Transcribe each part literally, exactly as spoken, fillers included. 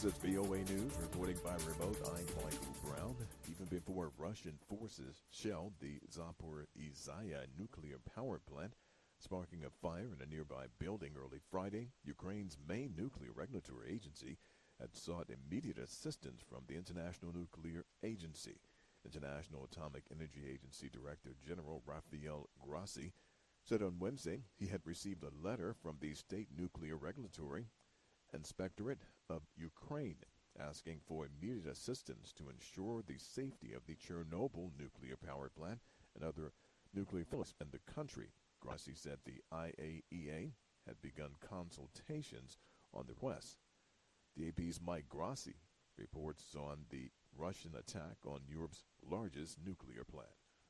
This is V O A News, reporting by remote. I'm Michael Brown. Even before Russian forces shelled the Zaporizhzhia nuclear power plant, sparking a fire in a nearby building early Friday, Ukraine's main nuclear regulatory agency had sought immediate assistance from the International Nuclear Agency. International Atomic Energy Agency Director General Rafael Grossi said on Wednesday he had received a letter from the State Nuclear Regulatory Inspectorate of Ukraine asking for immediate assistance to ensure the safety of the Chernobyl nuclear power plant and other nuclear facilities in the country. Grossi said the I A E A had begun consultations on the request. The A P's Mike Grossi reports on the Russian attack on Europe's largest nuclear plant.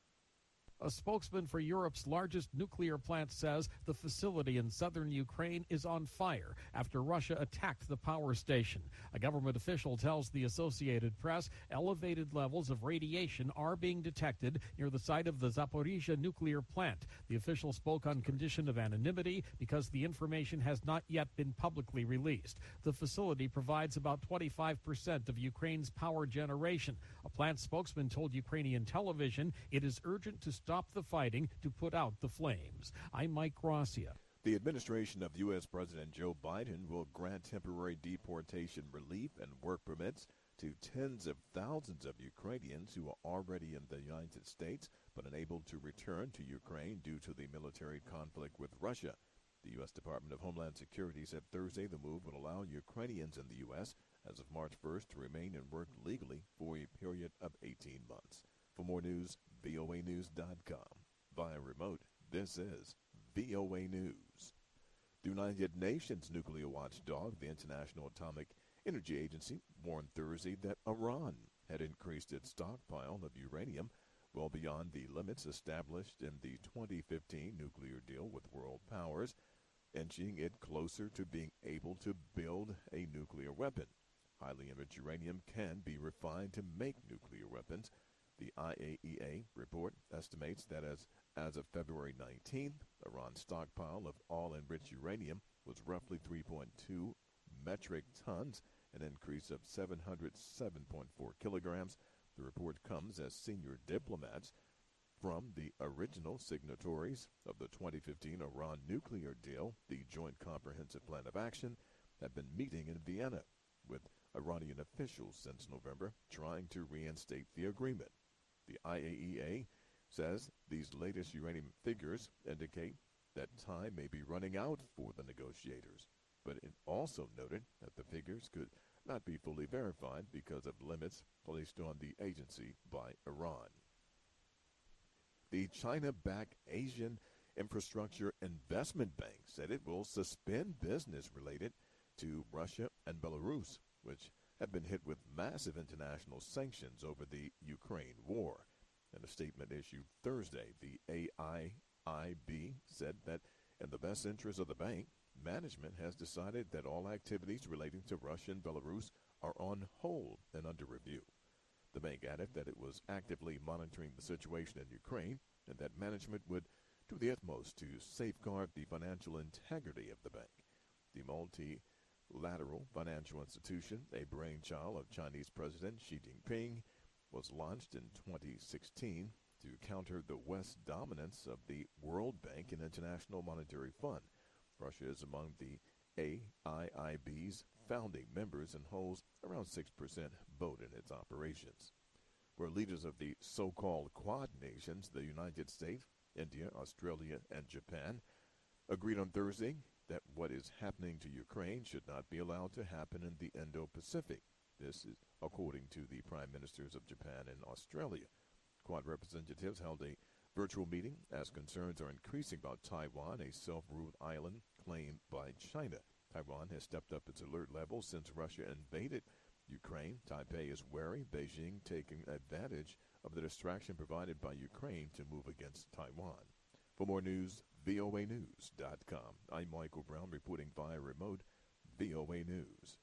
A spokesman for Europe's largest nuclear plant says the facility in southern Ukraine is on fire after Russia attacked the power station. A government official tells the Associated Press elevated levels of radiation are being detected near the site of the Zaporizhzhia nuclear plant. The official spoke on condition of anonymity because the information has not yet been publicly released. The facility provides about twenty-five percent of Ukraine's power generation. A plant spokesman told Ukrainian television it is urgent to stop Stop the fighting to put out the flames. I'm Mike Gracia. The administration of U S. President Joe Biden will grant temporary deportation relief and work permits to tens of thousands of Ukrainians who are already in the United States but unable to return to Ukraine due to the military conflict with Russia. The U S. Department of Homeland Security said Thursday the move would allow Ukrainians in the U S as of March first to remain and work legally for a period of eighteen months. For more news, V O A news dot com. Via remote, this is V O A News. The United Nations nuclear watchdog, the International Atomic Energy Agency, warned Thursday that Iran had increased its stockpile of uranium well beyond the limits established in the twenty fifteen nuclear deal with world powers, inching it closer to being able to build a nuclear weapon. Highly enriched uranium can be refined to make nuclear weapons. The I A E A report estimates that as, as of February nineteenth, Iran's stockpile of all enriched uranium was roughly three point two metric tons, an increase of seven hundred seven point four kilograms. The report comes as senior diplomats from the original signatories of the twenty fifteen Iran nuclear deal, the Joint Comprehensive Plan of Action, have been meeting in Vienna with Iranian officials since November, trying to reinstate the agreement. The I A E A says these latest uranium figures indicate that time may be running out for the negotiators, but it also noted that the figures could not be fully verified because of limits placed on the agency by Iran. The China-backed Asian Infrastructure Investment Bank said it will suspend business related to Russia and Belarus, which have been hit with massive international sanctions over the Ukraine war. In a statement issued Thursday, the A I I B said that in the best interest of the bank, management has decided that all activities relating to Russia and Belarus are on hold and under review. The bank added that it was actively monitoring the situation in Ukraine and that management would do the utmost to safeguard the financial integrity of the bank. The multilateral financial institution, a brainchild of Chinese President Xi Jinping, was launched in twenty sixteen to counter the West's dominance of the World Bank and International Monetary Fund. Russia is among the A I I B's founding members and holds around six percent vote in its operations. Where leaders of the so-called Quad nations, the United States, India, Australia, and Japan, agreed on Thursday that what is happening to Ukraine should not be allowed to happen in the Indo-Pacific. This is according to the prime ministers of Japan and Australia. Quad representatives held a virtual meeting as concerns are increasing about Taiwan, a self-ruled island claimed by China. Taiwan has stepped up its alert level since Russia invaded Ukraine. Taipei is wary Beijing taking advantage of the distraction provided by Ukraine to move against Taiwan. For more news, V O A news dot com. I'm Michael Brown reporting via remote V O A News.